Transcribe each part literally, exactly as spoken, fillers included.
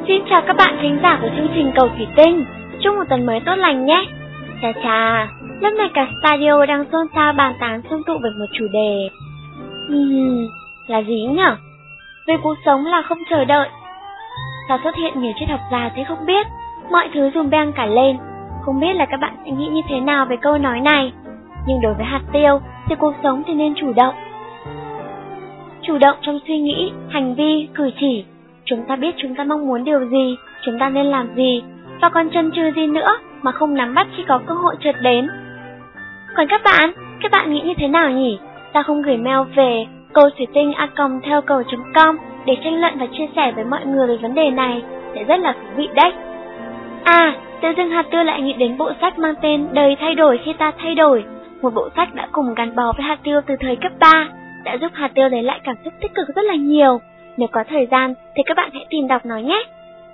Xin chào các bạn thính giả của chương trình Cầu Thủy Tinh. Chúc một tuần mới tốt lành nhé. Chà chà, lúc này cả studio đang xôn xao bàn tán xung tụ về một chủ đề. Hmm, là gì nhở? Về cuộc sống là không chờ đợi. Sao xuất hiện nhiều triết học già thế không biết? Mọi thứ dùm beng cả lên. Không biết là các bạn sẽ nghĩ như thế nào về câu nói này. Nhưng đối với hạt tiêu thì cuộc sống thì nên chủ động. Chủ động trong suy nghĩ, hành vi, cử chỉ. Chúng ta biết chúng ta mong muốn điều gì, chúng ta nên làm gì, và còn chần chừ gì nữa mà không nắm bắt khi có cơ hội trượt đến. Còn các bạn, các bạn nghĩ như thế nào nhỉ? Ta không gửi mail về cầu thủy tinh a còng theo cầu chấm com để tranh luận và chia sẻ với mọi người về vấn đề này, sẽ rất là thú vị đấy. À, tự dưng hạt tiêu lại nghĩ đến bộ sách mang tên Đời thay đổi khi ta thay đổi, một bộ sách đã cùng gắn bó với hạt tiêu từ thời cấp ba, đã giúp hạt tiêu lấy lại cảm xúc tích cực rất là nhiều. Nếu có thời gian thì các bạn hãy tìm đọc nó nhé.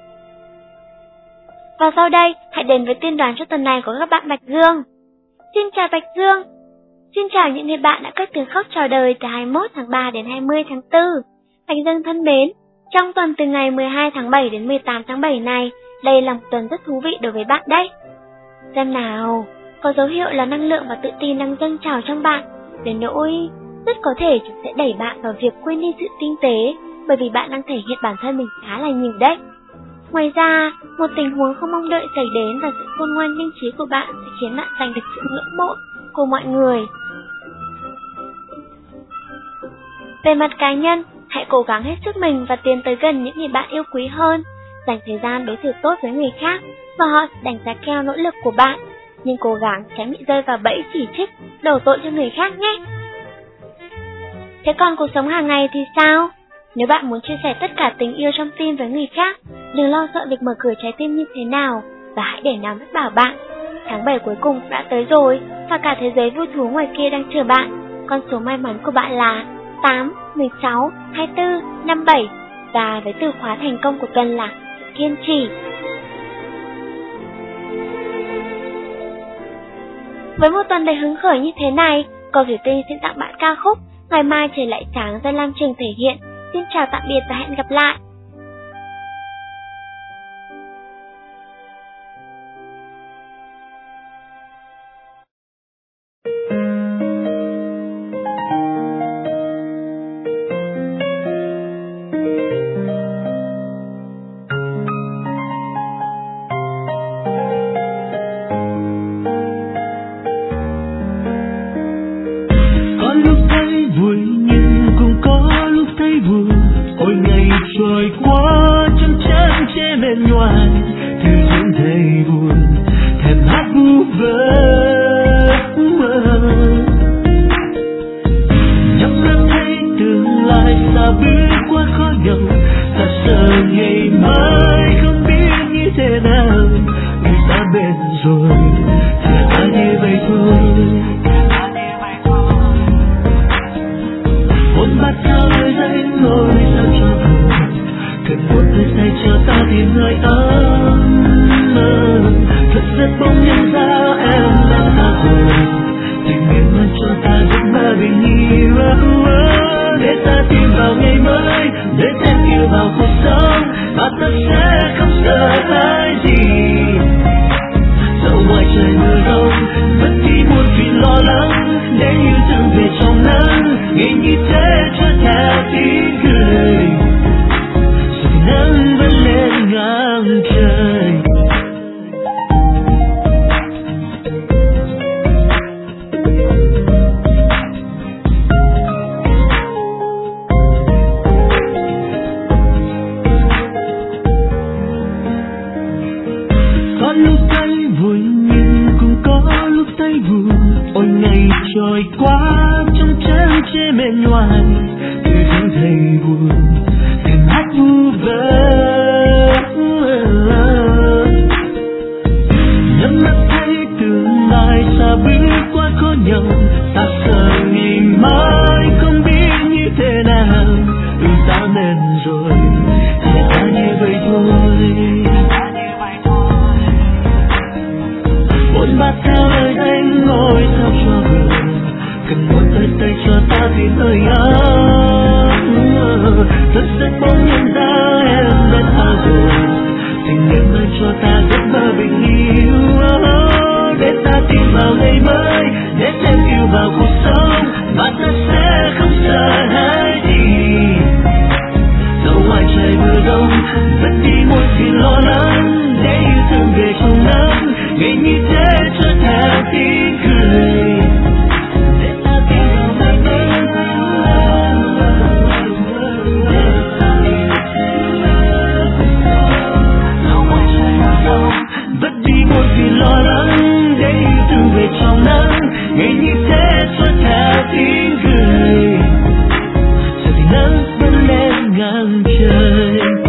Và sau đây, hãy đến với tiên đoán cho tuần này của các bạn Bạch Dương. Xin chào Bạch Dương. Xin chào những người bạn đã cất tiếng khóc chào đời từ hai mươi mốt tháng ba đến hai mươi tháng tư. Bạch Dương thân mến, trong tuần từ ngày mười hai tháng bảy đến mười tám tháng bảy này, đây là một tuần rất thú vị đối với bạn đấy. Xem nào, có dấu hiệu là năng lượng và tự tin đang dâng trào trong bạn, đến nỗi rất có thể chúng sẽ đẩy bạn vào việc quên đi sự tinh tế, bởi vì bạn đang thể hiện bản thân mình khá là nhiều đấy. Ngoài ra, một tình huống không mong đợi xảy đến và sự khôn ngoan linh trí của bạn sẽ khiến bạn giành được sự ngưỡng mộ của mọi người. Về mặt cá nhân, hãy cố gắng hết sức mình và tiến tới gần những người bạn yêu quý hơn, dành thời gian đối xử tốt với người khác và họ sẽ đánh giá cao nỗ lực của bạn, nhưng cố gắng tránh bị rơi vào bẫy chỉ trích, đổ tội cho người khác nhé. Thế còn cuộc sống hàng ngày thì sao? Nếu bạn muốn chia sẻ tất cả tình yêu trong tim với người khác, đừng lo sợ việc mở cửa trái tim như thế nào, và hãy để nó mách bảo bạn. Tháng bảy cuối cùng đã tới rồi, và cả thế giới vui thú ngoài kia đang chờ bạn. Con số may mắn của bạn là tám, mười sáu, hai mươi tư, năm mươi bảy, và với từ khóa thành công của tuần là kiên trì. Với một tuần đầy hứng khởi như thế này, Cầu Thủy Tinh sẽ tặng bạn ca khúc Ngày mai trời lại sáng do Lam Trường thể hiện. Xin chào tạm biệt và hẹn gặp lại. Có lúc thấy vui nhưng cũng có lúc thấy buồn. Ôi ngày trôi qua trong chán chê mệt nhoài, thư những thầy buồn thèm hát vu vơ. Nhắm mắt thấy tương lai xa bước qua khó nhọc, ta sợ ngày mai không biết như thế nào. Người ta bên rồi thì ta như vậy thôi. Một bát cao nơi đây ngồi sao cho vừa, cần một đôi tay cho ta tìm nơi ấm. Thật rất bỗng nhận ra em đã xa rồi, tình yêu mang cho ta giấc mơ bình yên. Để ta tìm vào ngày mới, để thêm yêu vào cuộc sống, và ta sẽ không sợ hãi gì. Dẫu ngoài trời mưa rông, vẫn chỉ một vì lo lắng, để yêu thương về trong nắng, ngày như thế cho theo tiếng cười, rồi nắng vẫn lên ngang trời. Có lúc thấy vui nhưng cũng có lúc thấy buồn. Ôi ngày trôi qua trong chán chê mệt nhoài, từ những thầy buồn thèm hát vu vơ. Nhắm mắt thấy tương lai xa bước qua khó nhọc, ta sợ ngày mai không biết như thế nào. Đường ta nên rồi thì ta như vậy thôi. Một bát cao nơi anh ngồi sao cho vừa, cần một đôi tay cho ta tìm hơi ấm. Thật rất bỗng nhận ra em đã xa rồi, vẫn vẫn lên ngang trời.